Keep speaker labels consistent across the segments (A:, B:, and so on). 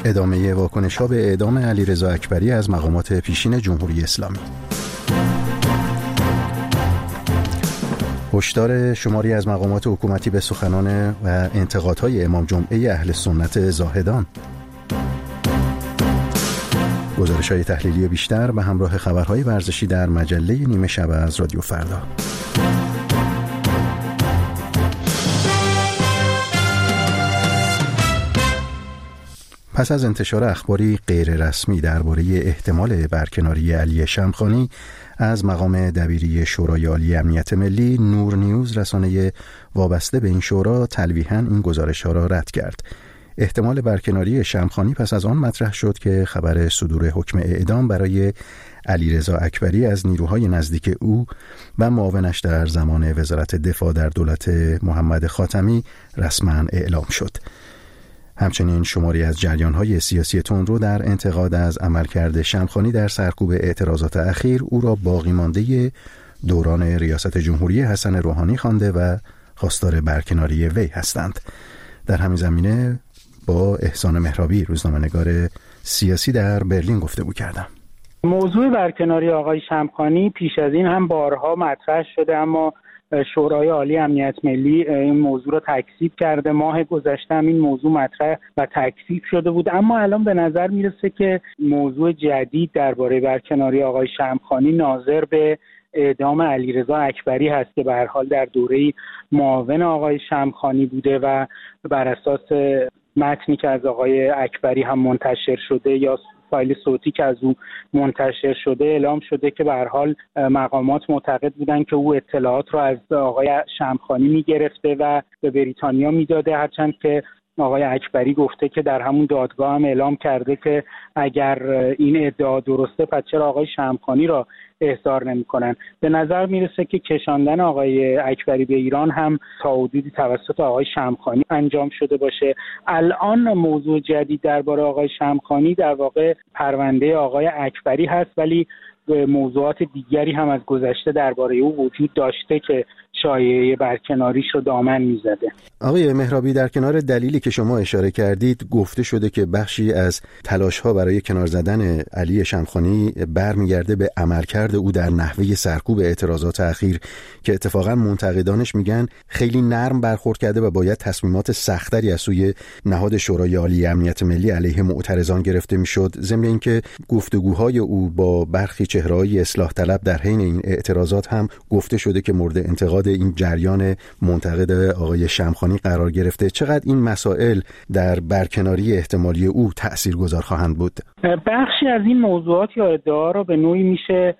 A: ادامه واکنش‌ها به اعدام علیرضا اکبری از مقامات پیشین جمهوری اسلامی. هشدار شماری از مقامات حکومتی به سخنان و انتقادهای امام جمعه اهل سنت زاهدان. گزارش‌های تحلیلی بیشتر به همراه خبرهای ورزشی در مجله نیمه شب از رادیو فردا. پس از انتشار اخباری غیر رسمی درباره احتمال برکناری علی شمخانی از مقام دبیری شورای عالی امنیت ملی، نور نیوز رسانه وابسته به این شورا تلویحاً این گزارش‌ها را رد کرد. احتمال برکناری شمخانی پس از آن مطرح شد که خبر صدور حکم اعدام برای علیرضا اکبری از نیروهای نزدیک او و معاونش در زمان وزارت دفاع در دولت محمد خاتمی رسما اعلام شد. همچنین شماری از جریان‌های سیاسی تندرو در انتقاد از عملکرد شمخانی در سرکوب اعتراضات اخیر او را باقی مانده دوران ریاست جمهوری حسن روحانی خوانده و خواستار برکناری وی هستند. در همین زمینه با احسان مهرابی، روزنامه‌نگار سیاسی در برلین گفتگو کردم.
B: موضوع برکناری آقای شمخانی پیش از این هم بارها مطرح شده، اما شورای عالی امنیت ملی این موضوع رو تکذیب کرده. ماه گذشته هم این موضوع مطرح و تکذیب شده بود، اما الان به نظر میرسه که موضوع جدید درباره برکناری آقای شمخانی ناظر به اعدام علیرضا اکبری هست که به هر حال در دوره معاون آقای شمخانی بوده و بر اساس متنی که از آقای اکبری هم منتشر شده یا فایل صوتی که از او منتشر شده اعلام شده که به هر حال مقامات معتقد بودن که او اطلاعات را از آقای شمخانی میگرفته و به بریتانیا میداده، هرچند که آقای اکبری گفته که در همون دادگاه هم اعلام کرده که اگر این ادعا درسته پس چرا آقای شمخانی را احضار نمی‌کنن. به نظر میرسه که کشاندن آقای اکبری به ایران هم تا حدودی توسط آقای شمخانی انجام شده باشه. الان موضوع جدید درباره آقای شمخانی در واقع پرونده آقای اکبری هست، ولی موضوعات دیگری هم از گذشته درباره او وجود داشته که شایعه برکناریش رو دامن میزده.
A: آقای مهرابی، در کنار دلیلی که شما اشاره کردید گفته شده که بخشی از تلاش‌ها برای کنار زدن علی شمخانی برمیگرده به عملکرد او در نحوه سرکوب اعتراضات اخیر که اتفاقا منتقدانش میگن خیلی نرم برخورد کرده و باید تصمیمات سختری از سوی نهاد شورای عالی امنیت ملی علیه معترضان گرفته میشد. ضمن اینکه گفتگوهای او با برخی چهره‌های اصلاح طلب در حین این اعتراضات هم گفته شده که مورد انتقاد این جریان منتقد آقای شمخانی قرار گرفته. چقدر این مسائل در برکناری احتمالی او تأثیرگذار خواهند بود؟
B: بخشی از این موضوعات یا ادعا را به نوعی میشه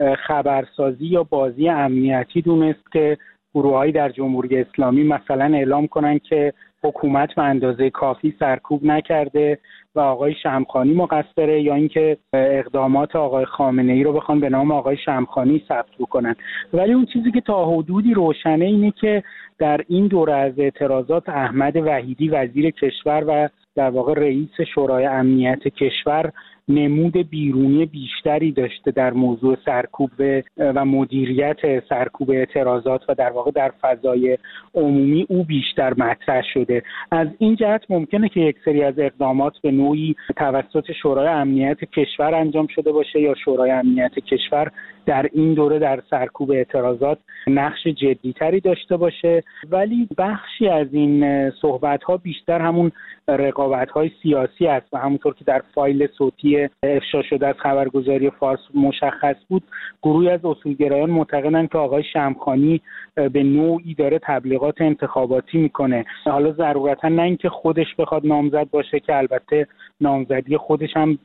B: خبرسازی یا بازی امنیتی دونست که گروه‌هایی در جمهوری اسلامی مثلا اعلام کنن که حکومت به اندازه کافی سرکوب نکرده و آقای شمخانی مقصره، یا اینکه اقدامات آقای خامنه‌ای رو بخوان به نام آقای شمخانی ثبت بکنن. ولی اون چیزی که تا حدودی روشنه اینه که در این دوره از اعتراضات احمد وحیدی وزیر کشور و در واقع رئیس شورای امنیت کشور نمود بیرونی بیشتری داشته در موضوع سرکوب و مدیریت سرکوب اعتراضات و در واقع در فضای عمومی او بیشتر مطرح شده. از این جهت ممکنه که یک سری از اقدامات به نوعی توسط شورای امنیت کشور انجام شده باشه یا شورای امنیت کشور در این دوره در سرکوب اعتراضات نقش جدیتری داشته باشه، ولی بخشی از این صحبت‌ها بیشتر همون رقابت‌های سیاسی است و همونطور که در فایل صوتی افشا شده از خبرگزاری فارس مشخص بود، گروهی از اصولگرایان معتقدند که آقای شمخانی به نوعی داره تبلیغات انتخاباتی میکنه. حالا ضرورتا نه اینکه خودش بخواد نامزد باشه که البته نامزدی خودش هم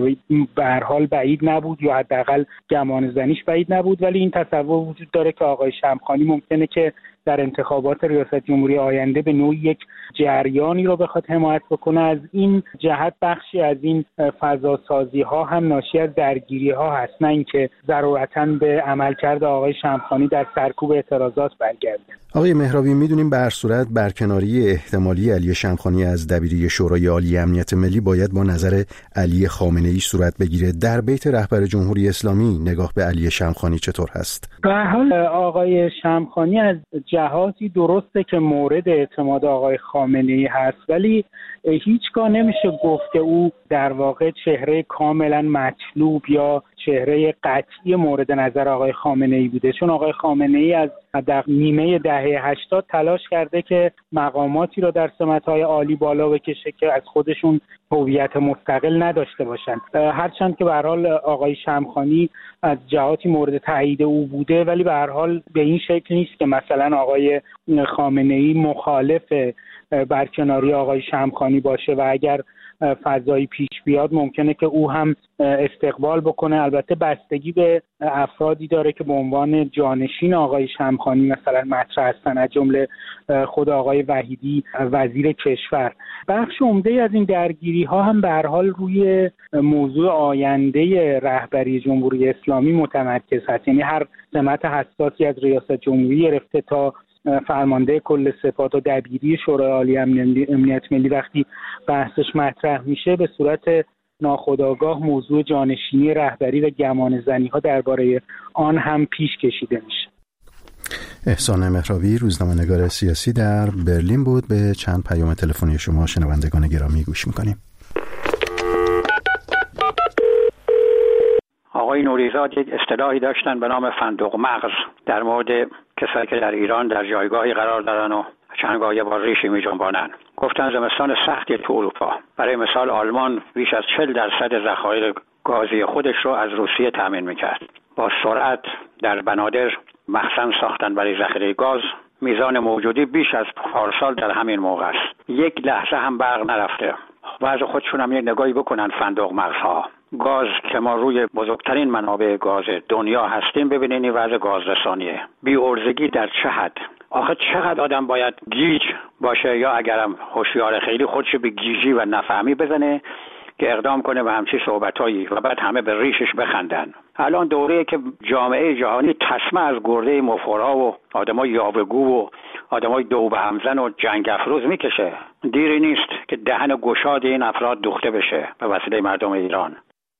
B: به هر حال بعید نبود یا حداقل گمان زنیش بعید نبود، ولی این تصور وجود داره که آقای شمخانی ممکنه که در انتخابات ریاست جمهوری آینده به نوعی یک جریانی رو بخواد حمایت بکنه. از این جهت بخشی از این فضاسازی ها هم ناشی از درگیری ها هست، نه اینکه ضرورتاً به عملکرد آقای شمخانی در سرکوب اعتراضات برگرده.
A: آقای مهرابی، میدونیم به هر صورت برکناری احتمالی علی شمخانی از دبیری شورای عالی امنیت ملی باید با نظر علی خامنه‌ای صورت بگیره. در بیت رهبر جمهوری اسلامی نگاه به علی شمخانی چطور هست؟
B: به هر حال آقای شمخانی از جهاتی درسته که مورد اعتماد آقای خامنه‌ای هست، ولی هیچگاه نمیشه گفت که او در واقع چهره کاملا مطلوب یا چهره قطعی مورد نظر آقای خامنه‌ای بوده، چون آقای خامنه‌ای از در نیمه دهه 80 تلاش کرده که مقاماتی را در سمت‌های عالی بالا بکشه که از خودشون هویت مستقل نداشته باشند. هرچند که به هر حال آقای شمخانی از جهاتی مورد تایید او بوده، ولی به هر حال به این شکل نیست که مثلا آقای خامنه‌ای مخالف برکناری آقای شمخانی باشه و اگر فضایی پیش بیاد ممکنه که او هم استقبال بکنه. البته بستگی به افرادی داره که به عنوان جانشین آقای شمخانی مثلا مطرح هستن، از جمله خود آقای وحیدی وزیر کشور. بخش عمده از این درگیری ها هم به هر حال روی موضوع آینده رهبری جمهوری اسلامی متمرکز هست، یعنی هر سمت حساسی از ریاست جمهوری گرفته تا فرمانده کل سپاه و دبیری شورای عالی امنیت ملی وقتی بحثش مطرح میشه به صورت ناخودآگاه موضوع جانشینی رهبری و گمانه‌زنی ها درباره آن هم پیش کشیده میشه.
A: احسان مهراوی، روزنامه‌نگار سیاسی در برلین بود. به چند پیام تلفنی شما شنوندگان گرامی گوش میکنیم.
C: آقای نوریزاد یک اصطلاحی داشتن به نام فندق مغز در مورد کسایی که در ایران در جایگاهی قرار دارن و چندگاه با ریشی می جنبانن. گفتن زمستان سختی تو اروپا. برای مثال آلمان بیش از 40% ذخایر گازی خودش رو از روسیه تامین میکرد. با سرعت در بنادر مخزن ساختن برای ذخیره گاز. میزان موجودی بیش از پارسال در همین موقع است. یک لحظه هم برق نرفته. وضع خودشون هم یک نگاهی بکنن فندق مغزها. گاز که ما روی بزرگترین منابع گاز دنیا هستیم، ببینین این وضع گاز رسانیه. بی‌عرضگی در چه حد؟ آخه چقدر آدم باید گیج باشه یا اگرم هوشیار خیلی خودش به گیجی و نفهمی بزنه که اقدام کنه به همچین صحبتایی و بعد همه به ریشش بخندن. الان دوره‌ای که جامعه جهانی تسمه از گرده مفخرها و آدمای یاوه‌گو و آدمای دو به همزن و جنگ افروز میکشه. دیری نیست که دهن گشاد این افراد دوخته بشه به وسیله مردم ایران.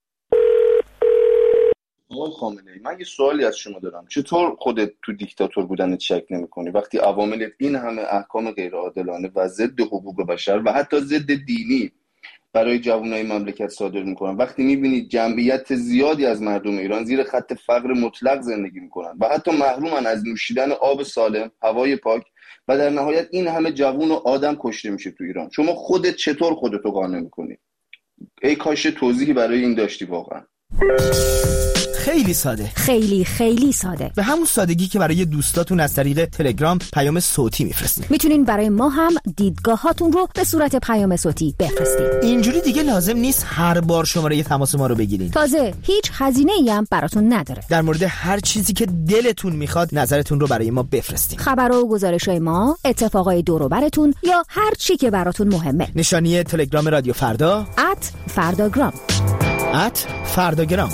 D: آقای خامنه‌ای، من یه سوالی از شما دارم. چطور خودت تو دیکتاتور بودن شک نمی‌کنی وقتی عوامل این همه احکام غیرعادلانه و ضد حقوق بشر و حتی ضد دینی برای جوانای مملکت صادر می‌کنن، وقتی می‌بینید جمعیت زیادی از مردم ایران زیر خط فقر مطلق زندگی می‌کنن و حتی محرومن از نوشیدن آب سالم، هوای پاک و در نهایت این همه جوان و آدم کشته میشه تو ایران، شما خودت چطور خودتو قانع می‌کنی؟ ای کاش توضیحی برای این داشتی واقعا.
E: خیلی ساده،
F: خیلی ساده،
E: به همون سادگی که برای دوستاتون از طریق تلگرام پیام صوتی میفرستین.
F: میتونین برای ما هم دیدگاهاتون رو به صورت پیام صوتی بفرستین.
E: اینجوری دیگه لازم نیست هر بار شماره تماس ما رو بگیرین.
F: تازه هیچ هزینه‌ای هم براتون نداره.
E: در مورد هر چیزی که دلتون میخواد نظرتون رو برای ما بفرستین.
F: خبرها و گزارش‌های ما، اتفاقای دور و براتون یا هر چی که براتون مهمه.
E: نشانی تلگرام رادیو فردا
F: @فرداگرام.
E: @فرداگرام.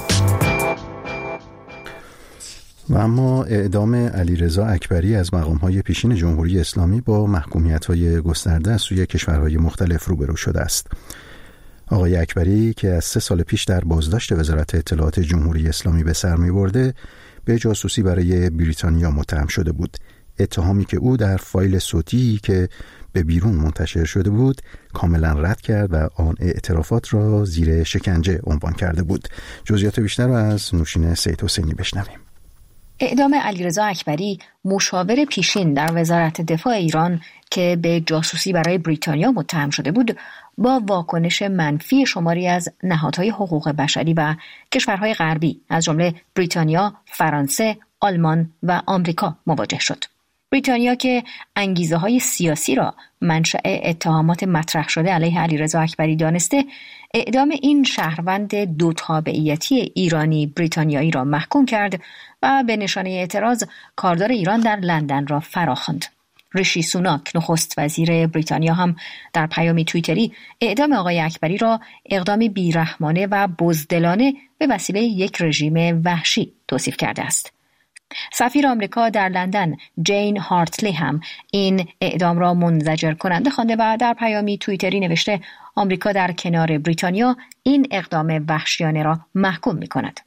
A: و اما اعدام علیرضا اکبری از مقام‌های پیشین جمهوری اسلامی با محکومیت‌های گسترده از سوی کشورهای مختلف روبرو شده است. آقای اکبری که از 3 سال پیش در بازداشت وزارت اطلاعات جمهوری اسلامی به سر می‌برده، به جاسوسی برای بریتانیا متهم شده بود. اتهامی که او در فایل صوتی که به بیرون منتشر شده بود کاملا رد کرد و آن اعترافات را زیر شکنجه عنوان کرده بود. جزئیات بیشتر را از نوشین سید حسینی بشنویم.
G: اعدام علیرضا اکبری، مشاور پیشین در وزارت دفاع ایران که به جاسوسی برای بریتانیا متهم شده بود، با واکنش منفی شماری از نهادهای حقوق بشری و کشورهای غربی از جمله بریتانیا، فرانسه، آلمان و آمریکا مواجه شد. بریتانیا که انگیزه‌های سیاسی را منشأ اتهامات مطرح شده علیه علیرضا اکبری دانسته، اعدام این شهروند 2 تابعیتی ایرانی بریتانیایی را محکوم کرد و به نشانه اعتراض کاردار ایران در لندن را فراخواند. ریشی سوناک نخست وزیر بریتانیا هم در پیامی توییتری اعدام آقای اکبری را اقدامی بیرحمانه و بزدلانه به وسیله یک رژیم وحشی توصیف کرده است. سفیر آمریکا در لندن جین هارتلی هم این اعدام را منزجر کننده خوانده و در پیامی توییتری نوشته آمریکا در کنار بریتانیا این اقدام وحشیانه را محکوم می‌کند.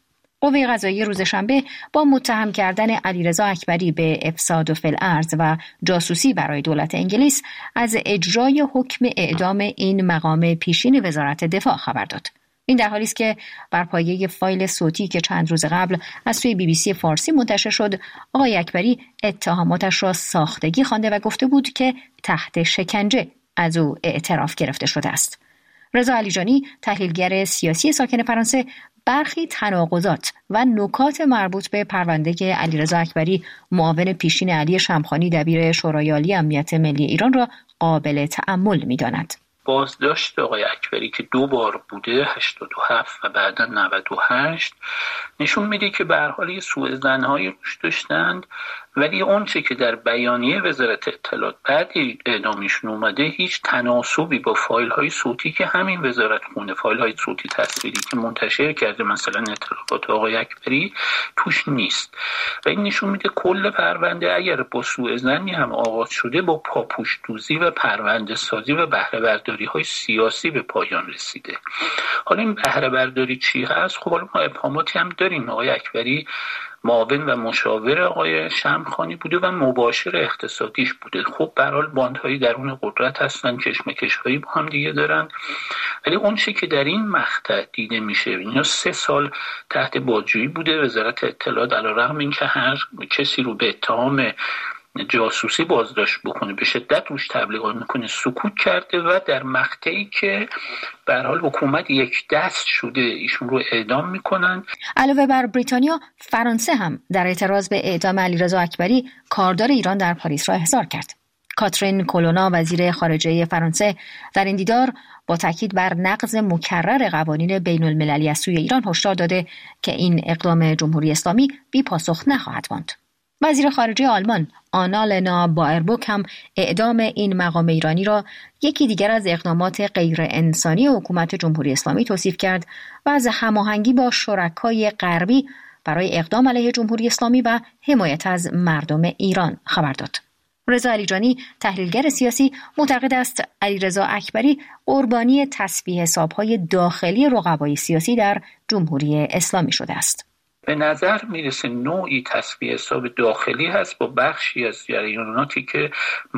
G: قوه قضاییه روز شنبه با متهم کردن علیرضا اکبری به افساد فی الارض و جاسوسی برای دولت انگلیس از اجرای حکم اعدام این مقام پیشین وزارت دفاع خبر داد. این در حالی است که بر پایه فایل صوتی که چند روز قبل از سوی BBC فارسی منتشر شد، آقای اکبری اتهاماتش را ساختگی خوانده و گفته بود که تحت شکنجه از او اعتراف گرفته شده است. رضا علیجانی، تحلیلگر سیاسی ساکن فرانسه، برخی تناقضات و نکات مربوط به پرونده علیرضا اکبری، معاون پیشین علی شمخانی دبیر شورای عالی امنیت ملی ایران را قابل تأمل می‌داند.
H: بازداشت آقای اکبری که 2 بار بوده، 87 و بعدا 98، نشون میده که به هر حال سوء ظن‌هایی روش داشتند، ولی اون چه که در بیانیه وزارت اطلاعات بعد اعدامشون اومده هیچ تناسبی با فایل‌های صوتی که همین وزارت خونه، فایل‌های صوتی تصویری که منتشر کرده مثلا اطلاعات آقای اکبری توش نیست. و این نشون میده کل پرونده اگر با سوء ظنی هم آغاز شده، با پاپوش‌دوزی و پرونده سازی و بهره برداری‌های سیاسی به پایان رسیده. حالا این بهره برداری چی هست؟ خب حالا ما ابهاماتی هم داریم. آقای اکبری معاون و مشاور آقای شمخانی بوده و مباشر اقتصادیش بوده. خب به هر حال باندهای درون قدرت هستن، کشمکش‌هایی با هم دیگه دارن، ولی اون چیزی که در این مقطع دیده میشه، اینا 3 سال تحت بازجویی بوده. وزارت اطلاعات علیرغم اینکه هر کسی رو به اتهام جاسوسی بازداشت بکنه، به شدت روش تبلیغات میکنه، سکوت کرده و در مقطعی که به هر حال حکومت یک دست شده ایشون رو اعدام میکنن.
G: علاوه بر بریتانیا، فرانسه هم در اعتراض به اعدام علیرضا اکبری کاردار ایران در پاریس را احضار کرد. کاترین کولونا، وزیر خارجه فرانسه، در این دیدار با تاکید بر نقض مکرر قوانین بین المللی از سوی ایران هشدار داده که این اقدام جمهوری اسلامی بی پاسخ نخواهد ماند. وزیر خارجه آلمان آنالنا بایربوک هم اعدام این مقام ایرانی را یکی دیگر از اقدامات غیر انسانی حکومت جمهوری اسلامی توصیف کرد و از هماهنگی با شرکای غربی برای اقدام علیه جمهوری اسلامی و حمایت از مردم ایران خبر داد. رضا علیجانی، تحلیلگر سیاسی، معتقد است علیرضا اکبری قربانی تسبیح حساب‌های داخلی رقبای سیاسی در جمهوری اسلامی شده است.
H: به نظر میرسه نوعی تسبیح حساب داخلی هست با بخشی از جریاناتی که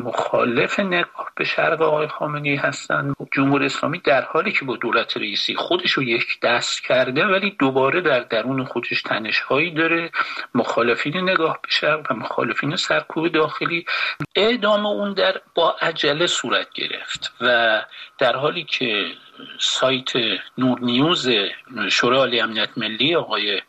H: مخالف نگاه به شرق آقای خامنه‌ای هستند. جمهوری اسلامی در حالی که با دولت رئیسی خودش رو یک دست کرده، ولی دوباره در درون خودش تنش‌هایی داره. مخالفین نگاه به شرق و مخالفین سرکوب داخلی، اعدام اون با عجله صورت گرفت و در حالی که سایت نور نیوز شورای عالی امنیت ملی آقای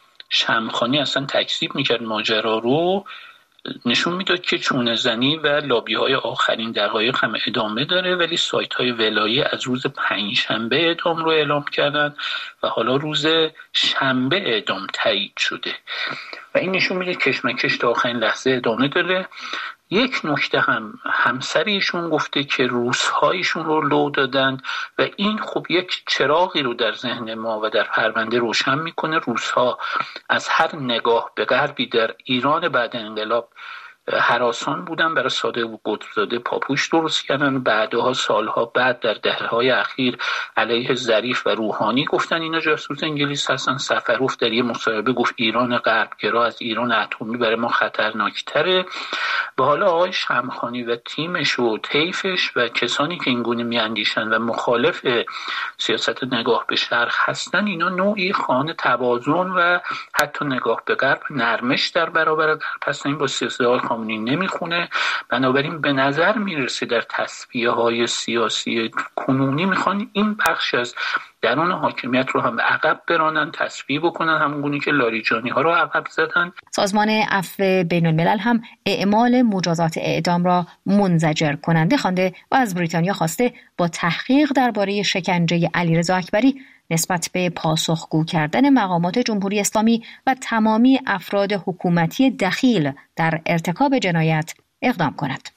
H: شمخانی اصلا تکذیب میکرد ماجرا رو، نشون میداد که چونه زنی و لابی های آخرین دقایق هم ادامه داره، ولی سایت های ولایی از روز 5 شنبه اعدام رو اعلام کردن و حالا روز شنبه اعدام تایید شده و این نشون میده کشمکش تا آخرین لحظه ادامه داره. یک نکته هم همسریشون گفته که روس‌هایشون رو لو دادن و این خب یک چراغی رو در ذهن ما و در پرونده روشن میکنه. روس‌ها از هر نگاه به غربی در ایران بعد انقلاب هراسان بودن، برای صادق و قطب‌زاده پاپوش درست کردن. بعدها سالها بعد در دهه‌های اخیر علیه ظریف و روحانی گفتن اینا جاسوس انگلیس هستن. سفروف در یه مصاحبه گفت ایران غربگرا از ایران اتمی برای ما خطرناکتره. و حالا آقای شمخانی و تیمش و طیفش و کسانی که اینگونه میاندیشن و مخالف سیاست نگاه به شرق هستن، اینا نوعی خانه توازن و حتی نگاه به غرب نرمش در برابر غرب هستن. این با سیاست خامنه‌ای نمیخونه. بنابراین به نظر میرسه در تصفیه‌های سیاسی کنونی میخوان این بخش از درون حاکمیت رو هم به عقب برانن، تصفیه بکنن، همونگونه که لاریجانی ها رو عقب زدن.
G: سازمان عفو بین الملل هم اعمال مجازات اعدام را منزجر کننده خوانده و از بریتانیا خواسته با تحقیق درباره شکنجه علیرضا اکبری نسبت به پاسخگو کردن مقامات جمهوری اسلامی و تمامی افراد حکومتی دخیل در ارتکاب جنایت اقدام کند.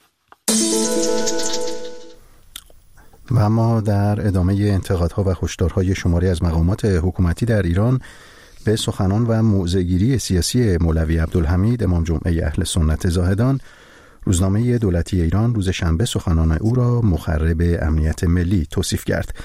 A: و اما در ادامه انتقادها و هشدارهای شماری از مقامات حکومتی در ایران به سخنان و موضع‌گیری سیاسی مولوی عبدالحمید امام جمعه اهل سنت زاهدان، روزنامه دولتی ایران روز شنبه سخنان او را مخرب امنیت ملی توصیف کرد.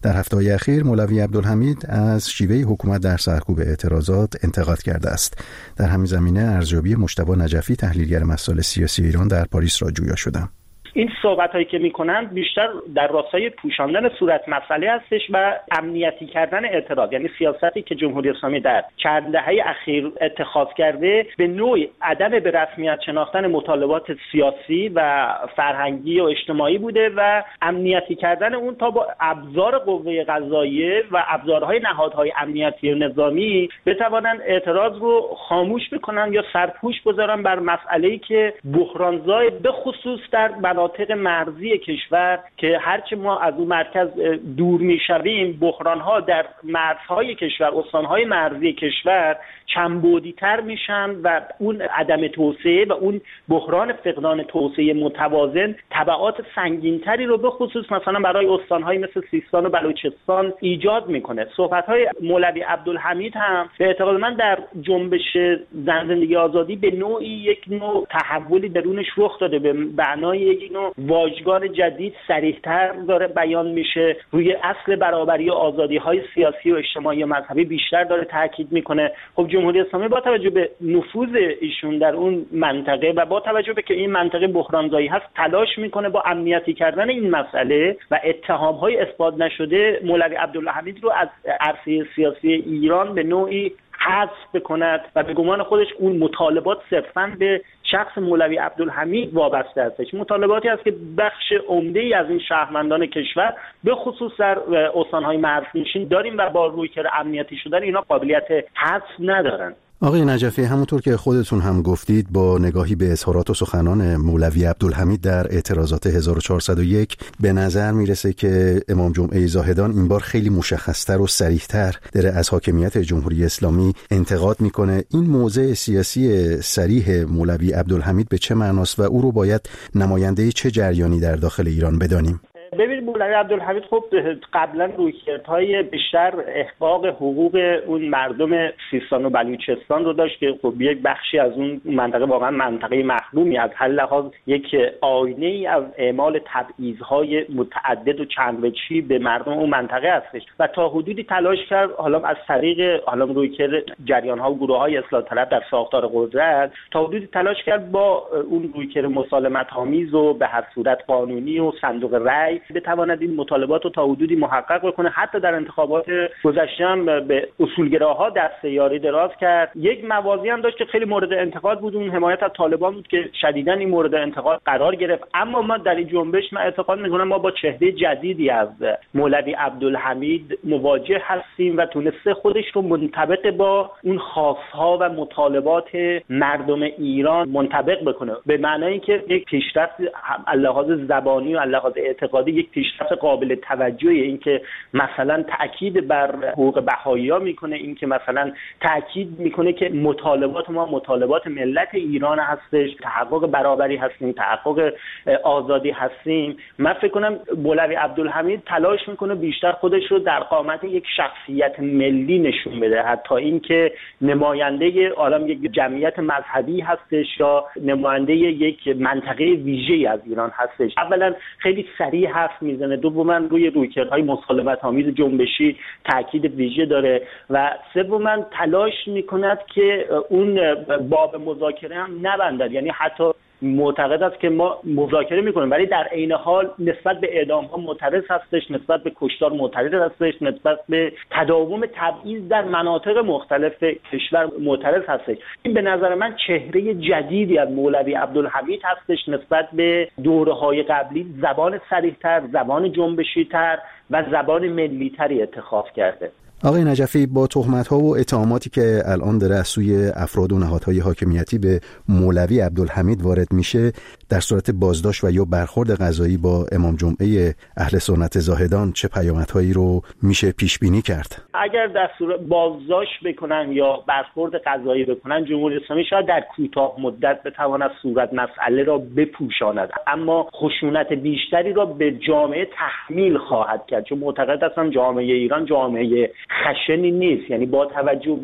A: در هفته‌های اخیر مولوی عبدالحمید از شیوه حکومت در سرکوب اعتراضات انتقاد کرده است. در همین زمینه ارزیابی مجتبی نجفی تحلیلگر مسائل سیاسی ایران در پاریس را جویا شدم.
I: این صحبت‌هایی که می‌کنند بیشتر در راستای پوشاندن صورت مسئله هستش و امنیتی کردن اعتراض، یعنی سیاستی که جمهوری اسلامی در چند دهه اخیر اتخاذ کرده به نوعی عدم به رسمیت شناختن مطالبات سیاسی و فرهنگی و اجتماعی بوده و امنیتی کردن اون تا با ابزار قوه قضاییه و ابزارهای نهادهای امنیتی و نظامی بتوانند اعتراض رو خاموش بکنن یا سرپوش بذارن بر مسئله‌ای که بحرانزای به خصوص در مناطق مرزی کشور که هرچه ما از اون مرکز دور میشویم بحران‌ها در مرزهای کشور، استان‌های مرزی کشور چندبعدی‌تر میشن و اون عدم توسعه و اون بحران فقدان توسعه متوازن تبعات سنگین‌تری رو به خصوص مثلا برای استان‌های مثل سیستان و بلوچستان ایجاد میکنه. صحبت‌های مولوی عبدالحمید هم به اعتقاد من در جنبش زن زندگی آزادی به نوعی یک نوع تحولی درونش رخ داده، به معنای یک نوع واژگان جدید صریح‌تر داره بیان میشه، روی اصل برابری و آزادی‌های سیاسی و اجتماعی و مذهبی بیشتر داره تاکید میکنه. خب جمهوری اسلامی با توجه به نفوذ ایشون در اون منطقه و با توجه به که این منطقه بحرانزایی هست تلاش میکنه با امنیتی کردن این مسئله و اتهام‌های اثبات نشده مولوی عبدالحمید رو از عرصه سیاسی ایران به نوعی حذف بکند و به گمان خودش اون مطالبات صرفاً به شخص مولوی عبدالحمید وابسته هستش. مطالباتی است که بخش عمده‌ای از این شهروندان کشور به خصوص در استان‌های مرزنشین داریم و با رویکرد امنیتی شدن اینا قابلیت حذف ندارن.
A: آقای نجفی، همونطور که خودتون هم گفتید با نگاهی به اظهارات و سخنان مولوی عبدالحمید در اعتراضات 1401 به نظر میرسه که امام جمعه زاهدان این بار خیلی مشخصتر و صریح‌تر داره از حاکمیت جمهوری اسلامی انتقاد میکنه. این موضع سیاسی صریح مولوی عبدالحمید به چه معناست و او رو باید نماینده چه جریانی در داخل ایران بدانیم؟
I: ببینید مولوی عبدالحمید خب قبلا رویکردهای بیشتر احقاق حقوق اون مردم سیستان و بلوچستان رو داشت که خب یک بخشی از اون منطقه واقعا منطقه محرومی از هر لحاظ یک آینه ای از اعمال تبعیض‌های متعدد و چند وجهی به مردم اون منطقه هستش و تا حدودی تلاش کرد حالا از طریق حالا رویکرد جریان‌ها و گروه‌های اصلاح طلب در ساختار قدرت تا حدودی تلاش کرد با اون رویکرد مسالمت‌آمیز و به هر صورت قانونی و صندوق رأی بتواند این مطالبات رو تا حدودی محقق بکنه. حتی در انتخابات گذشته هم به اصولگراها دست یاری دراز کرد. یک موازی هم داشت که خیلی مورد انتقاد بود، اون حمایت از طالبان بود که شدیداً این مورد انتقاد قرار گرفت. اما ما در این جنبش من اعتقاد می‌کنم ما با چهره جدیدی از مولوی عبدالحمید مواجه هستیم و تونسته خودش رو منطبق با اون خواست‌ها و مطالبات مردم ایران منطبق بکنه، به معنای که یک پیشرفت از لحاظ زبانی و از لحاظ اعتقادی یک پیشرفت قابل توجهی، این که مثلا تاکید بر حقوق بهائی‌ها میکنه، این که مثلا تاکید میکنه که مطالبات ما مطالبات ملت ایران هستش، تحقق برابری هستیم، تحقق آزادی هستیم. من فکر کنم مولوی عبدالحمید تلاش میکنه بیشتر خودش رو در قامت یک شخصیت ملی نشون بده، حتی این که نماینده عالم یک جمعیت مذهبی هستش یا نماینده یک منطقه ویژه‌ای از ایران هستش. اولا خیلی صریح حرف میزنه، دوما روی رویکردهای مسالمت‌آمیز جنبشی تاکید ویژه داره و سوما تلاش میکند که اون باب مذاکره هم نبندد، یعنی حتی معتقد است که ما مذاکره میکنیم ولی در عین حال نسبت به اعدام‌ها معترض هستش، نسبت به کشتار معترض هستش، نسبت به تداوم تبعیض در مناطق مختلف کشور معترض هستش. این به نظر من چهره جدیدی از مولوی عبدالحمید هستش نسبت به دوره‌های قبلی. زبان صریح‌تر، زبان جنبشی‌تر و زبان ملی‌تری اتخاذ کرده.
A: آقای نجفی، با تهمت‌ها و اتهاماتی که الان داره از سوی افراد و نهادهای حاکمیتی به مولوی عبدالحمید وارد میشه، در صورت بازداشت و یا برخورد قضایی با امام جمعه اهل سنت زاهدان چه پیامدهایی رو میشه پیش بینی کرد؟
I: اگر در صورت بازداشت بکنن یا برخورد قضایی بکنن، جمهوری اسلامی شاید در کوتاه مدت بتواند صورت مسئله را بپوشاند، اما خشونت بیشتری را به جامعه تحمیل خواهد کرد، چون معتقد هستم جامعه ایران جامعه خشنی نیست. یعنی با توجه به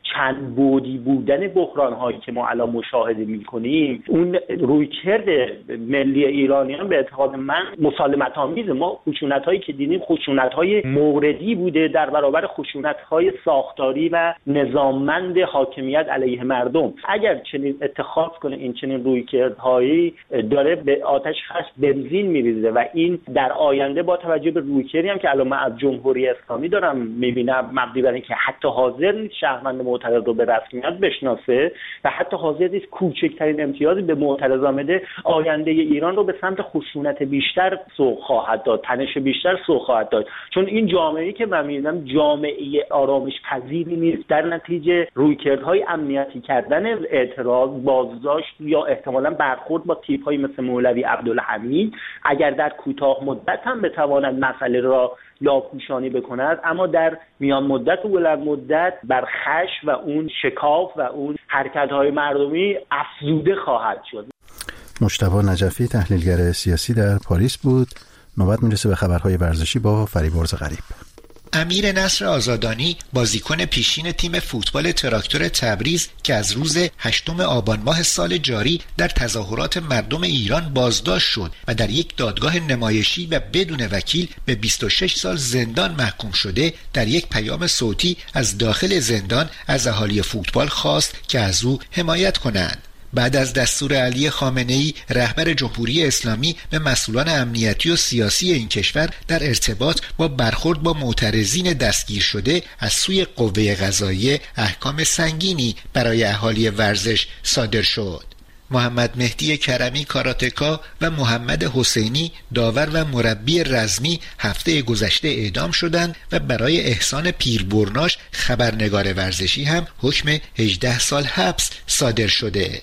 I: چند بعدی بودن بحران‌هایی که ما الان مشاهده می‌کنیم، اون رویکرد ملی ایرانیان به اعتقاد من مسالمت‌آمیزه. ما خشونت‌هایی که دیدیم خشونت‌های موردی بوده در برابر خشونت‌های ساختاری و نظاممند حاکمیت علیه مردم. اگر چنین اتخاذ کنه این چنین رویکردهایی داره به آتش خشم بنزین می‌ریزه و این در آینده با توجه به رویکردی هم که الان من از جمهوری اسلامی دارم می‌بینم مبنی بر اینکه حتی حاضر نیست شهروند معترض رو به رسمیت بشناسه و حتی حاضر نیست کوچکترین امتیازی به معترضان بده، آینده ایران رو به سمت خشونت بیشتر سوق خواهد داد، تنش بیشتر سوق خواهد داد. چون این جامعه‌ای که من می‌بینم جامعه آرامش پذیری نیست. در نتیجه رویکردهای امنیتی کردن اعتراض، بازداشت یا احتمالاً برخورد با تیپ‌هایی مثل مولوی عبدالحمید اگر در کوتاه مدت هم بتواند مسئله را لاپوشانی بکند، اما در میان مدت و بلند مدت بر خشم و اون شکاف و اون حرکت‌های مردمی افزوده خواهد شد.
A: مجتبی نجفی تحلیلگر سیاسی در پاریس بود. نوبت میرسه به خبرهای ورزشی با فریبرز غریب.
J: امیر نصر آزادانی بازیکن پیشین تیم فوتبال تراکتور تبریز که از روز 8 آبان ماه سال جاری در تظاهرات مردم ایران بازداشت شد و در یک دادگاه نمایشی و بدون وکیل به 26 سال زندان محکوم شده، در یک پیام صوتی از داخل زندان از اهالی فوتبال خواست که از او حمایت کنند. بعد از دستور علی خامنه‌ای رهبر جمهوری اسلامی به مسئولان امنیتی و سیاسی این کشور در ارتباط با برخورد با معترضین دستگیر شده از سوی قوه قضاییه احکام سنگینی برای اهالی ورزش صادر شد. محمد مهدی کرمی کاراتکا و محمد حسینی داور و مربی رزمی هفته گذشته اعدام شدند و برای احسان پیربرناش خبرنگار ورزشی هم حکم 18 سال حبس صادر شده.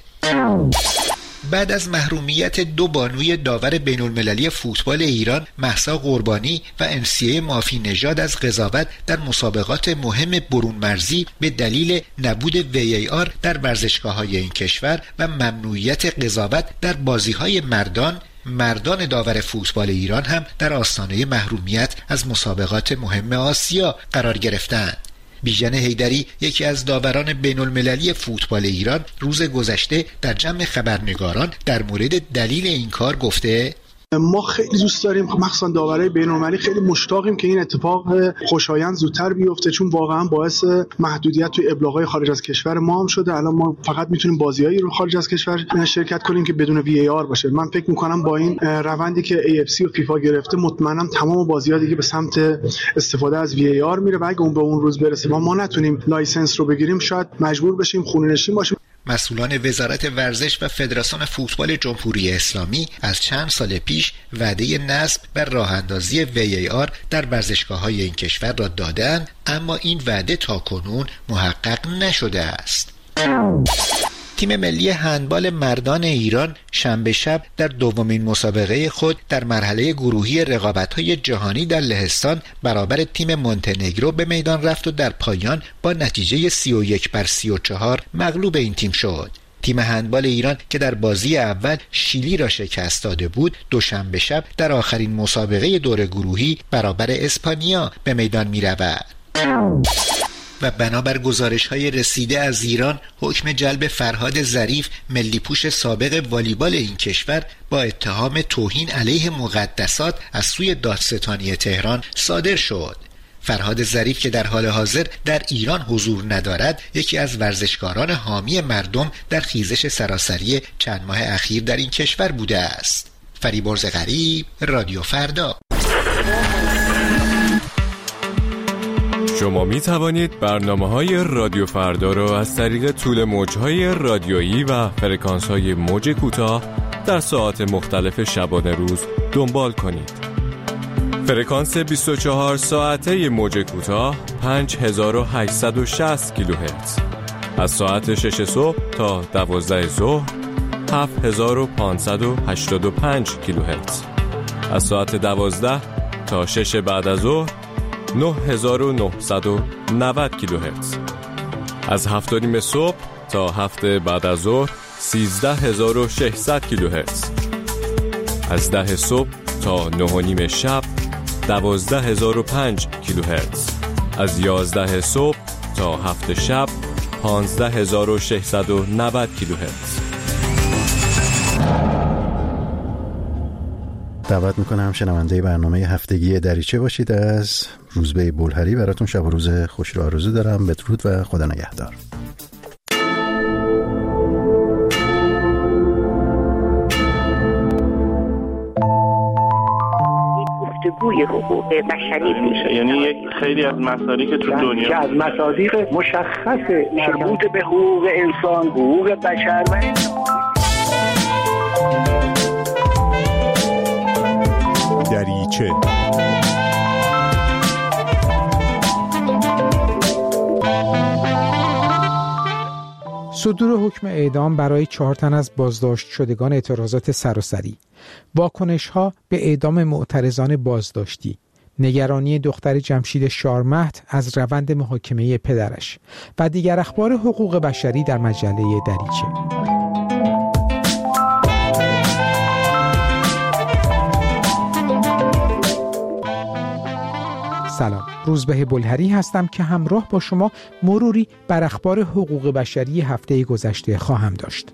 J: بعد از محرومیت 2 بانوی داور بین المللی فوتبال ایران مهسا قربانی و انسیه مافی نژاد از قضاوت در مسابقات مهم برون مرزی به دلیل نبود VAR در ورزشگاه‌های این کشور و ممنوعیت قضاوت در بازی‌های مردان داور فوتبال ایران هم در آستانه محرومیت از مسابقات مهم آسیا قرار گرفتند. بیژن حیدری یکی از داوران بین المللی فوتبال ایران روز گذشته در جمع خبرنگاران در مورد دلیل این کار گفته:
K: ما خیلی دوست داریم، مخصوصا داورای بین‌المللی خیلی مشتاقیم که این اتفاق خوشایند زودتر بیفته، چون واقعا باعث محدودیت توی ابلاغ‌های خارج از کشور ما هم شده. الان ما فقط میتونیم بازیایی رو خارج از کشور شرکت کنیم که بدون VAR باشه. من فکر می‌کنم با این روندی که AFC و فیفا گرفته مطمئنم تمام بازی‌ها دیگه به سمت استفاده از VAR میره و اگه اون به اون روز برسه و ما نتونیم لایسنس رو بگیریم شاید مجبور بشیم خونه‌نشین باشیم.
J: مسئولان وزارت ورزش و فدراسیون فوتبال جمهوری اسلامی از چند سال پیش وعده نصب و راه‌اندازی VAR در ورزشگاه‌های این کشور را دادند، اما این وعده تاکنون محقق نشده است. تیم ملی هندبال مردان ایران شنبه شب در دومین مسابقه خود در مرحله گروهی رقابت‌های جهانی در لهستان برابر تیم مونتنگرو به میدان رفت و در پایان با نتیجه 31-34 مغلوب این تیم شد. تیم هندبال ایران که در بازی اول شیلی را شکست داده بود، دوشنبه شب در آخرین مسابقه دور گروهی برابر اسپانیا به میدان می‌رود. و بنابر گزارش‌های رسیده از ایران، حکم جلب فرهاد ظریف ملی پوش سابق والیبال این کشور با اتهام توهین علیه مقدسات از سوی دادستانی تهران صادر شد. فرهاد ظریف که در حال حاضر در ایران حضور ندارد، یکی از ورزشکاران حامی مردم در خیزش سراسری چند ماه اخیر در این کشور بوده است. فریبرز غریب، رادیو فردا.
L: شما می توانید برنامه‌های رادیو فردا را از طریق طول موج‌های رادیویی و فرکانس‌های موج کوتاه در ساعات مختلف شبانه روز دنبال کنید. فرکانس 24 ساعته موج کوتاه 5860 کیلوهرتز. از ساعت 6 صبح تا 12 ظهر 7585 کیلوهرتز. از ساعت 12 تا 6 بعد از ظهر 9990 کیلوهرتز. از 7:30 صبح تا 7 بعد از ظهر 13600 کیلوهرتز. از 10 صبح تا 9:30 شب 12005 کیلوهرتز. از 11 صبح تا 7 شب 15690 کیلوهرتز.
A: دعوت میکنم شنونده برنامه هفتگی دریچه باشید. از روزبه بلهری براتون شب و روز خوش رو آرزو دارم. بدرود و خدا نگهدار.
M: گفتگوی حقوق بشری میشه،
N: یعنی یک خیلی از مسائلی که تو دنیا
O: که از مصادیق مشخص مربوط به حقوق انسان، حقوق بشر و
P: دریچه. صدور حکم اعدام برای 4 تن از بازداشت شدگان اعتراضات سراسری، واکنش‌ها به اعدام معترضان بازداشتی، نگرانی دختر جمشید شارمهد از روند محاکمه پدرش و دیگر اخبار حقوق بشری در مجله دریچه. سلام، روزبه بلهری هستم که همراه با شما مروری بر اخبار حقوق بشری هفته گذشته خواهم داشت.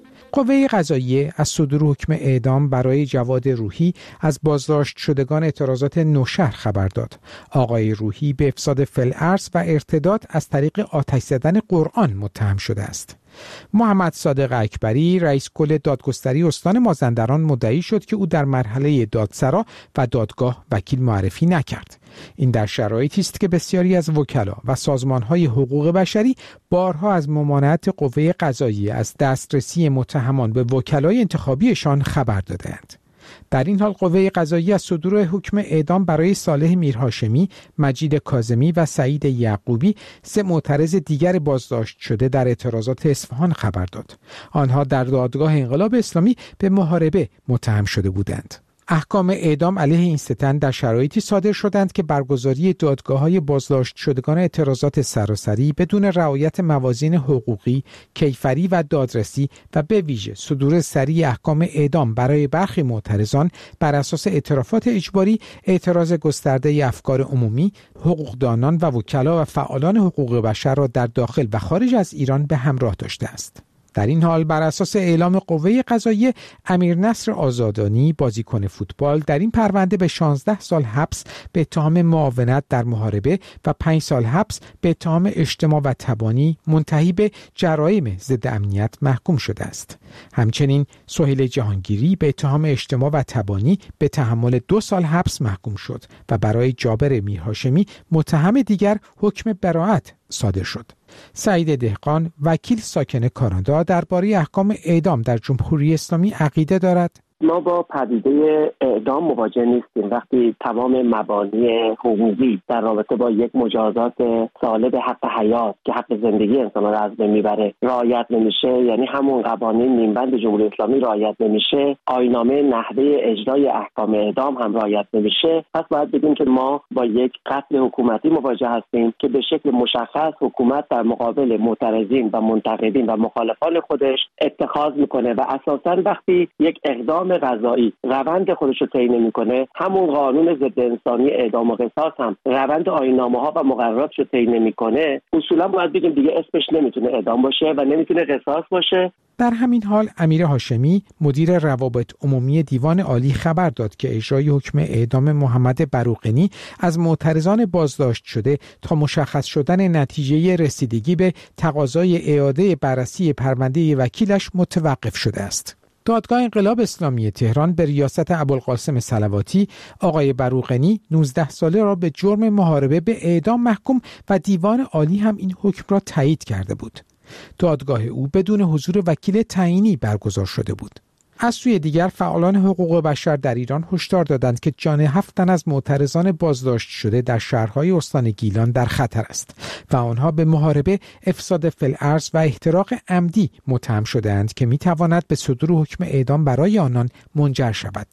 P: قوه قضاییه از صدور حکم اعدام برای جواد روحی از بازداشت شدگان اعتراضات نوشهر خبر داد. آقای روحی به افساد فی‌الارض و ارتداد از طریق آتش زدن قرآن متهم شده است. محمد صادق اکبری رئیس کل دادگستری استان مازندران مدعی شد که او در مرحله دادسرا و دادگاه وکیل معرفی نکرد. این در شرایطی است که بسیاری از وکلا و سازمان‌های حقوق بشری بارها از ممانعت قوه قضاییه از دسترسی متهمان به وکلای انتخابیشان خبر دادند. در این حال قوه قضاییه از صدور حکم اعدام برای صالح میرهاشمی، مجید کاظمی و سعید یعقوبی 3 معترض دیگر بازداشت شده در اعتراضات اصفهان خبر داد. آنها در دادگاه انقلاب اسلامی به محاربه متهم شده بودند. احکام اعدام علیه این 3 تن در شرایطی صادر شدند که برگزاری دادگاه‌های بازداشت شدگان اعتراضات سراسری بدون رعایت موازین حقوقی، کیفری و دادرسی و به ویژه صدور سریع احکام اعدام برای برخی معترضان بر اساس اعترافات اجباری، اعتراض گسترده افکار عمومی، حقوقدانان و وکلا و فعالان حقوق بشر را در داخل و خارج از ایران به همراه داشته است. در این حال بر اساس اعلام قوه قضاییه، امیرنصر آزادانی بازیکن فوتبال در این پرونده به 16 سال حبس به اتهام معاونت در محاربه و 5 سال حبس به اتهام اجتماع و تبانی منتهی به جرایم ضد امنیت محکوم شده است. همچنین سهیل جهانگیری به اتهام اجتماع و تبانی به تحمل 2 سال حبس محکوم شد و برای جابر میرهاشمی متهم دیگر حکم براءت صادر شد. سعید دهقان وکیل ساکن کانادا درباره احکام اعدام در جمهوری اسلامی عقیده دارد.
I: ما با پدیده اعدام مواجه نیستیم. وقتی تمام مبانی حقوقی در رابطه با یک مجازات سالب حق حیات که حق زندگی انسان را از بین میبره رعایت نمیشه، یعنی همون قوانین نیمبند جمهوری اسلامی رعایت نمیشه، آیین‌نامه نحوه اجرای احکام اعدام هم رعایت نمیشه، پس باید بگیم که ما با یک قتل حکومتی مواجه هستیم که به شکل مشخص حکومت در مقابل معترضین و منتقدین و مخالفان خودش اتخاذ میکنه و اساساً وقتی یک اقدام قضایی روند خودش رو طی نمی‌کنه، همون قانون ضد انسانی اعدام و قصاص هم روند آیین‌نامه‌ها و مقرراتش رو طی نمی‌کنه، اصولا باید بگیم دیگه اسمش نمیتونه اعدام باشه و نمیتونه قصاص باشه.
P: در همین حال امیر هاشمی مدیر روابط عمومی دیوان عالی خبر داد که اجرای حکم اعدام محمد بروقینی از معترضان بازداشت شده تا مشخص شدن نتیجه رسیدگی به تقاضای اعاده بررسی پرونده وکیلش متوقف شده است. دادگاه انقلاب اسلامی تهران به ریاست ابوالقاسم صلواتی آقای بروقینی 19 ساله را به جرم محاربه به اعدام محکوم و دیوان عالی هم این حکم را تایید کرده بود. دادگاه او بدون حضور وکیل تعیینی برگزار شده بود. از سوی دیگر فعالان حقوق بشر در ایران هشدار دادند که جان 7 تن از معترضان بازداشت شده در شهرهای استان گیلان در خطر است و آنها به محاربه، افساد فی‌الارض و احتراق عمدی متهم شده‌اند که می‌تواند به صدور حکم اعدام برای آنان منجر شود.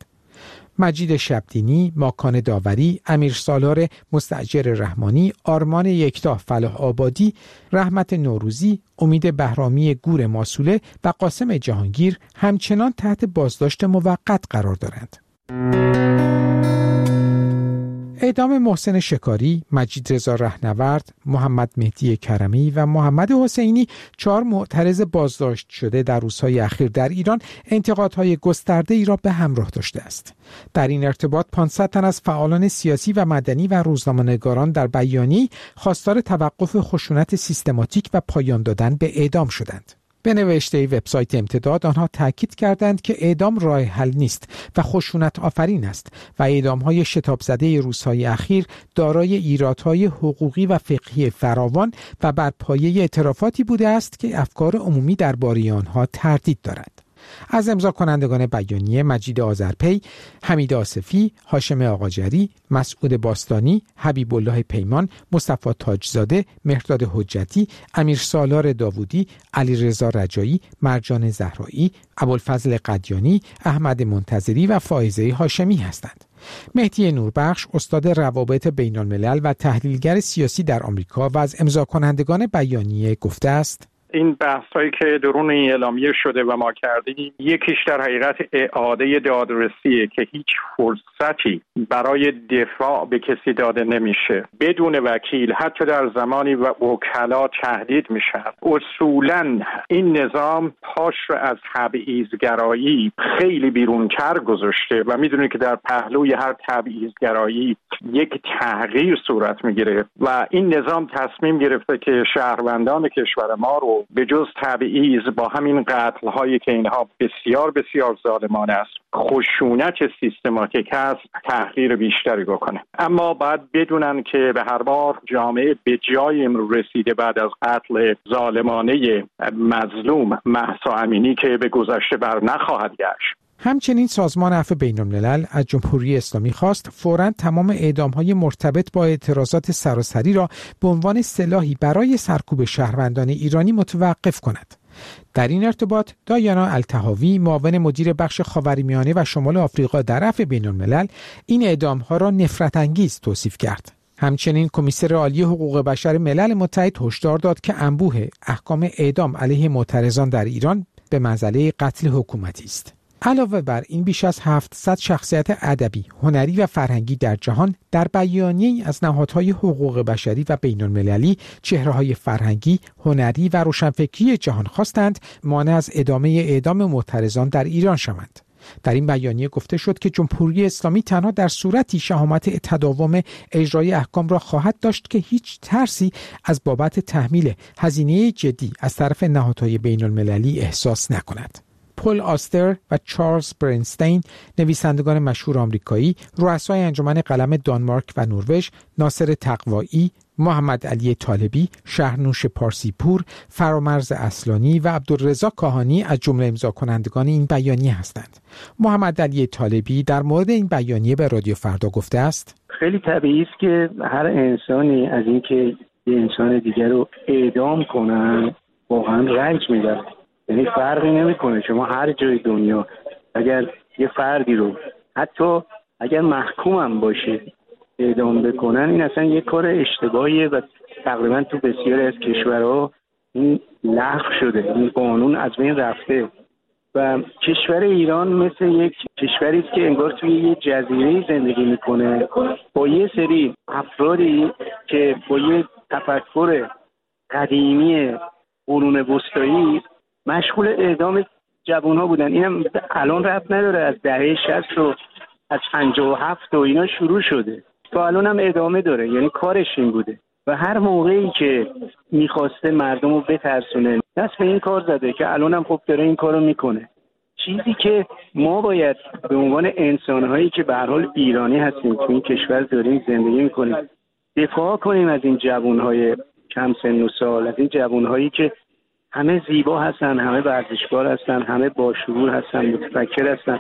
P: مجید شبدینی، ماکان داوری، امیر سالار مستاجر رحمانی، آرمان یکتا فلاح آبادی، رحمت نوروزی، امید بهرامی گور ماسوله و قاسم جهانگیر همچنان تحت بازداشت موقت قرار دارند. اعدام محسن شکاری، مجید رضا رهنورد، محمد مهدی کرمی و محمد حسینی 4 معترض بازداشت شده در روزهای اخیر در ایران انتقادهای گسترده‌ای را به همراه داشته است. در این ارتباط 500 تن از فعالان سیاسی و مدنی و روزنامه‌نگاران در بیانیه‌ای خواستار توقف خشونت سیستماتیک و پایان دادن به اعدام شدند. به نوشته وبسایت امتداد آنها تاکید کردند که اعدام راه حل نیست و خشونت آفرین است و اعدام‌های شتاب زده روزهای اخیر دارای ایرادهای حقوقی و فقهی فراوان و بر پایه اعترافاتی بوده است که افکار عمومی درباره آنها تردید دارد. از امضا کنندگان بیانیه مجید آذرپی، حمید آصفی، هاشم آقاجری، مسعود باستانی، حبیب الله پیمان، مصطفی تاجزاده، مهرداد حجتی، امیر سالار داوودی، علیرضا رجایی، مرجان زهرایی، ابوالفضل قدیانی، احمد منتظری و فائزه هاشمی هستند. مهدی نوربخش، استاد روابط بین الملل و تحلیلگر سیاسی در آمریکا و از امضا کنندگان بیانیه گفته است:
Q: این بحثایی که درون این اعلامیه شده و ما کردیم، یکیش در حقیقت اعاده دادرسیه که هیچ فرصتی برای دفاع به کسی داده نمیشه بدون وکیل، حتی در زمانی و وکلا تهدید میشن. اصولا این نظام پاش رو از تبعیض‌گرایی خیلی بیرونتر گذاشته و میدونه که در پهلوی هر تبعیض‌گرایی یک تغییر صورت میگیره و این نظام تصمیم گرفته که شهروندان کشور ما رو به جز تبعیض با همین قتل‌هایی که اینها بسیار بسیار ظالمانه است، خشونت سیستماتیک است، تحقیر بیشتری بکنه. اما باید بدونن که به هر بار جامعه به جای رسیده بعد از قتل ظالمانه مظلوم مهسا امینی که به گذشته بر نخواهد گشت.
P: همچنین سازمان عفو بین‌الملل از جمهوری اسلامی خواست فوراً تمام اعدام‌های مرتبط با اعتراضات سراسری را به عنوان سلاحی برای سرکوب شهروندان ایرانی متوقف کند. در این ارتباط دایانا الطحاوی، معاون مدیر بخش خاورمیانه و شمال آفریقا در عفو بین‌الملل، این اعدام‌ها را نفرت انگیز توصیف کرد. همچنین کمیسر عالی حقوق بشر ملل متحد هشدار داد که انبوه احکام اعدام علیه معترضان در ایران به منزله قتل حکومتی است. علاوه بر این بیش از 700 شخصیت ادبی، هنری و فرهنگی در جهان در بیانیه‌ای از نهادهای حقوق بشری و بین‌المللی چهره‌های فرهنگی، هنری و روشنفکری جهان خواستند مانع از ادامه اعدام معترضان در ایران شوند. در این بیانیه گفته شد که جمهوری اسلامی تنها در صورتی شهامت تداوم اجرای احکام را خواهد داشت که هیچ ترسی از بابت تحمیل هزینه جدی از طرف نهادهای بین‌المللی احساس نکند. پل آستر و چارلز برنستین، نویسندگان مشهور آمریکایی، رؤسای انجمن قلم دانمارک و نروژ، ناصر تقوایی، محمد علی طالبی، شهرنوش پارسیپور، فرامرز اصلانی و عبدالرضا کاهانی از جمله امضا کنندگان این بیانیه هستند. محمد علی طالبی در مورد این بیانیه به رادیو فردا گفته است:
R: خیلی طبیعی است که هر انسانی از اینکه یه انسان دیگر رو اعدام کنن واقعا رنج میبره. یعنی فرقی نمیکنه شما هر جای دنیا اگر یه فردی رو حتی اگر محکوم هم باشه اعدام بکنن، این اصلا یه کار اشتباهیه و تقریبا تو بسیاری از کشورها این لغو شده، این قانون از بین رفته و کشور ایران مثل یک کشوری است که انگار توی یه جزیره زندگی میکنه با یه سری افرادی که با یه تفکر قدیمی قرون وسطایی مشغول اعدام جوان‌ها بودن. اینم الان ربط نداره، از دهه 60 و از 57 و اینا شروع شده تا الان هم ادامه داره، یعنی کارش این بوده و هر موقعی که میخواسته مردم رو بترسونه دست به این کار زده که الان هم خب داره این کارو میکنه. چیزی که ما باید به عنوان انسان‌هایی که به هر حال ایرانی هستیم تو این کشور داریم زندگی میکنیم دفاع کنیم از این جوان‌های کم سن و سال، از این جوان‌هایی که همه زیبا هستن، همه ورزشکار هستن، همه باشعور هستن، متفکر هستن.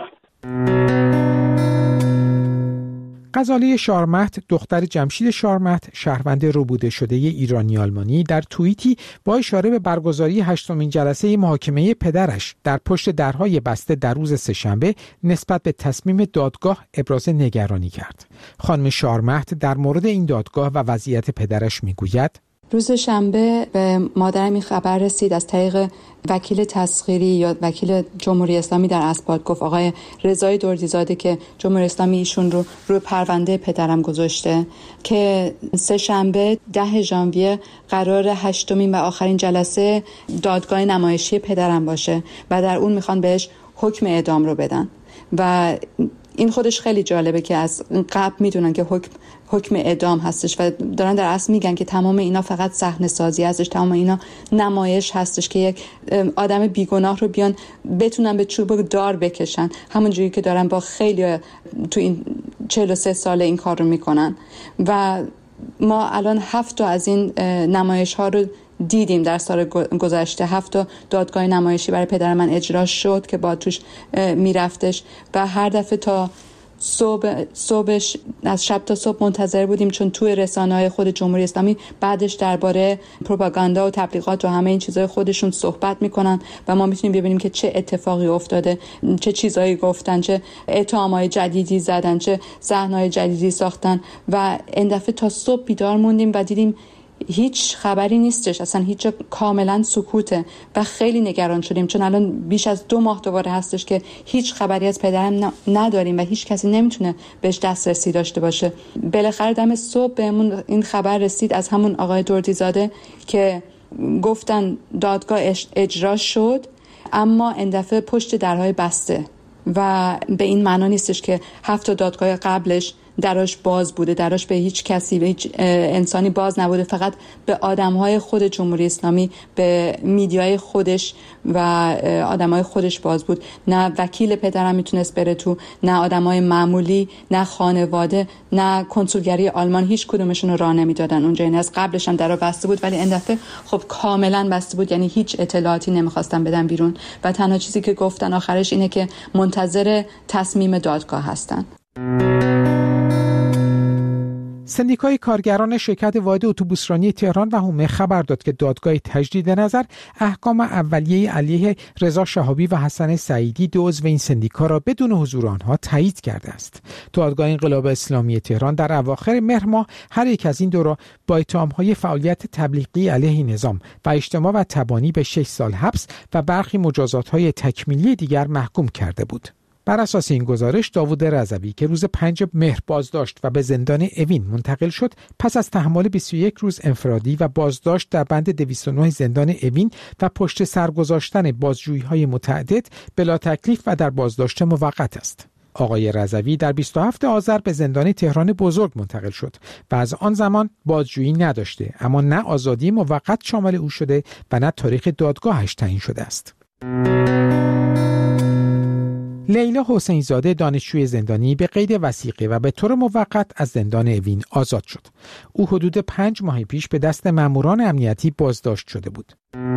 P: غزاله شارمهد، دختر جمشید شارمهد، شهروند ربوده شده ایرانی آلمانی، در توییتی با اشاره به برگزاری 8مین جلسه محاکمه پدرش در پشت درهای بسته در روز سه‌شنبه نسبت به تصمیم دادگاه ابراز نگرانی کرد. خانم شارمهد در مورد این دادگاه و وضعیت پدرش میگوید:
S: روز شنبه به مادرم این خبر رسید از طریق وکیل تسخیری یا وکیل جمهوری اسلامی در اسباد. گفت آقای رضای دردیزاده که جمهوری اسلامی ایشون رو روی پرونده پدرم گذاشته که سه شنبه 10 ژانویه قرار 8مین و آخرین جلسه دادگاه نمایشی پدرم باشه و در اون میخوان بهش حکم اعدام رو بدن و این خودش خیلی جالبه که از قبل میدونن که حکم اعدام هستش و دارن در اصل میگن که تمام اینا فقط صحنه سازی هستش، تمام اینا نمایش هستش که یک آدم بیگناه رو بیان بتونن به چوب دار بکشن، همونجوری که دارن با خیلی تو این 43 ساله این کار رو میکنن. و ما الان 7 از این نمایش ها رو دیدیم در سال گذشته. 7 دادگاه نمایشی برای پدر من اجرا شد که با توش میرفتش و هر دفعه تا صبحش از شب تا صبح منتظر بودیم، چون توی رسانه‌های خود جمهوری اسلامی بعدش درباره پروپاگاندا و تبلیغات و همه این چیزهای خودشون صحبت میکنن و ما میتونیم ببینیم که چه اتفاقی افتاده، چه چیزایی گفتن، چه اتهامات جدیدی زدن، چه صحنه‌های جدیدی ساختن و این دفعه تا صبح بیدار موندیم و دیدیم هیچ خبری نیستش، اصلا هیچ جا کاملا سکوته و خیلی نگران شدیم، چون الان بیش از 2 ماه دوباره هستش که هیچ خبری از پدرم نداریم و هیچ کسی نمیتونه بهش دسترسی داشته باشه. بالاخره دم صبح بهمون این خبر رسید از همون آقای دردیزاده که گفتن دادگاه اجرا شد اما این دفعه پشت درهای بسته و به این معنا نیستش که 7 دادگاه قبلش دراش باز بوده، دراش به هیچ کسی، به هیچ انسانی باز نبوده، فقط به آدم‌های خود جمهوری اسلامی، به میدیای خودش و آدم‌های خودش باز بود. نه وکیل پدرم میتونست بره تو، نه آدم‌های معمولی، نه خانواده، نه کنسولگری آلمان، هیچ کدومشون رو راه نمیدادن اونجا. این از قبلش هم درا بسته بود ولی این دفعه خب کاملا بسته بود، یعنی هیچ اطلاعاتی نمیخواستن بدن بیرون و تنها چیزی که گفتن آخرش اینه که منتظر تصمیم دادگاه هستن.
P: سندیکای کارگران شرکت واحد اتوبوسرانی تهران و حومه خبر داد که دادگاه تجدید نظر احکام اولیه علیه رضا شهابی و حسن سعیدی، 2 عضو این سندیکا را بدون حضور آنها تایید کرده است. دادگاه انقلاب اسلامی تهران در اواخر مهر ماه هر یک از این دو را با اتهام‌های فعالیت تبلیغی علیه نظام و اجتماع و تبانی به 6 سال حبس و برخی مجازات‌های تکمیلی دیگر محکوم کرده بود. بر اساس این گزارش داوود رضوی که روز 5 مهر بازداشت و به زندان اوین منتقل شد، پس از تحمل 21 روز انفرادی و بازداشت در بند 209 زندان اوین و پشت سر گذاشتن بازجویی‌های متعدد بلا تکلیف و در بازداشت موقت است. آقای رضوی در 27 آذر به زندان تهران بزرگ منتقل شد و از آن زمان بازجویی نداشته، اما نه آزادی موقت شامل او شده و نه تاریخ دادگاهش تعیین شده است. لیلا حسین زاده دانشجوی زندانی به قید وثیقه و به طور موقت از زندان اوین آزاد شد. او حدود 5 ماه پیش به دست ماموران امنیتی بازداشت شده بود.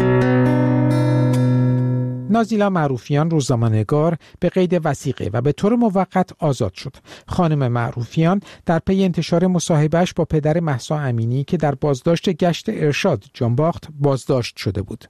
P: نازیلا معروفیان روزنامه‌نگار به قید وثیقه و به طور موقت آزاد شد. خانم معروفیان در پی انتشار مصاحبهش با پدر مهسا امینی که در بازداشت گشت ارشاد جانباخت بازداشت شده بود.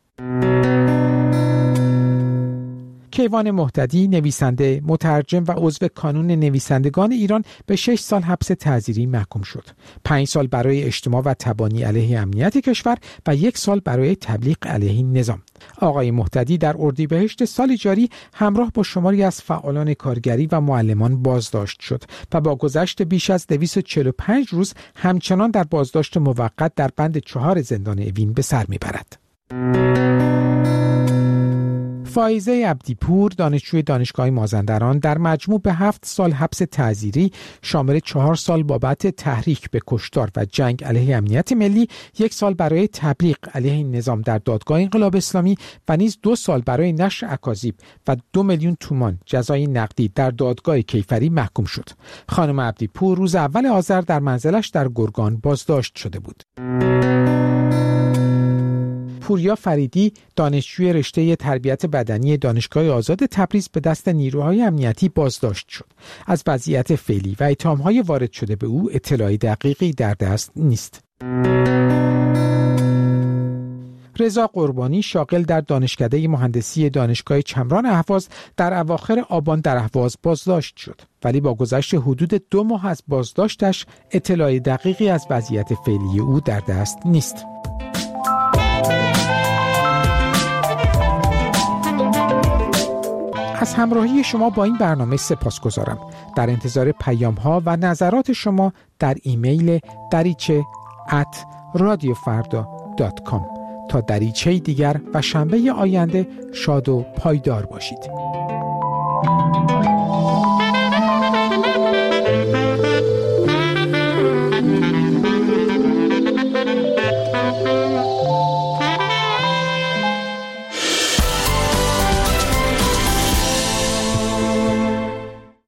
P: کیوان مهتدی نویسنده، مترجم و عضو کانون نویسندگان ایران به 6 سال حبس تعزیری محکوم شد. 5 سال برای اجتماع و تبانی علیه امنیت کشور و 1 سال برای تبلیغ علیه نظام. آقای مهتدی در اردیبهشت سال جاری همراه با شماری از فعالان کارگری و معلمان بازداشت شد و با گذشت بیش از 245 روز همچنان در بازداشت موقت در بند 4 زندان اوین به سر میبرد. فائزه عبدیپور دانشجوی دانشگاه مازندران در مجموع به 7 سال حبس تعزیری شامل 4 سال بابت تحریک به کشتار و جنگ علیه امنیت ملی، 1 سال برای تبلیغ علیه نظام در دادگاه انقلاب اسلامی و نیز 2 سال برای نشر اکاذیب و 2 میلیون تومان جزای نقدی در دادگاه کیفری محکوم شد. خانم عبدیپور روز اول آذر در منزلش در گرگان بازداشت شده بود. پوریا فریدی دانشجوی رشته تربیت بدنی دانشگاه آزاد تبریز به دست نیروهای امنیتی بازداشت شد. از وضعیت فعلی و اتهام‌های وارد شده به او اطلاعی دقیقی در دست نیست. رضا قربانی شاغل در دانشکده مهندسی دانشگاه چمران اهواز در اواخر آبان در اهواز بازداشت شد، ولی با گذشت حدود 2 ماه از بازداشتش اطلاع دقیقی از وضعیت فعلی او در دست نیست. از همراهی شما با این برنامه سپاسگزارم. در انتظار پیام‌ها و نظرات شما در ایمیل dariche@radiofarda.com. تا دریچه دیگر و شنبه آینده شاد و پایدار باشید.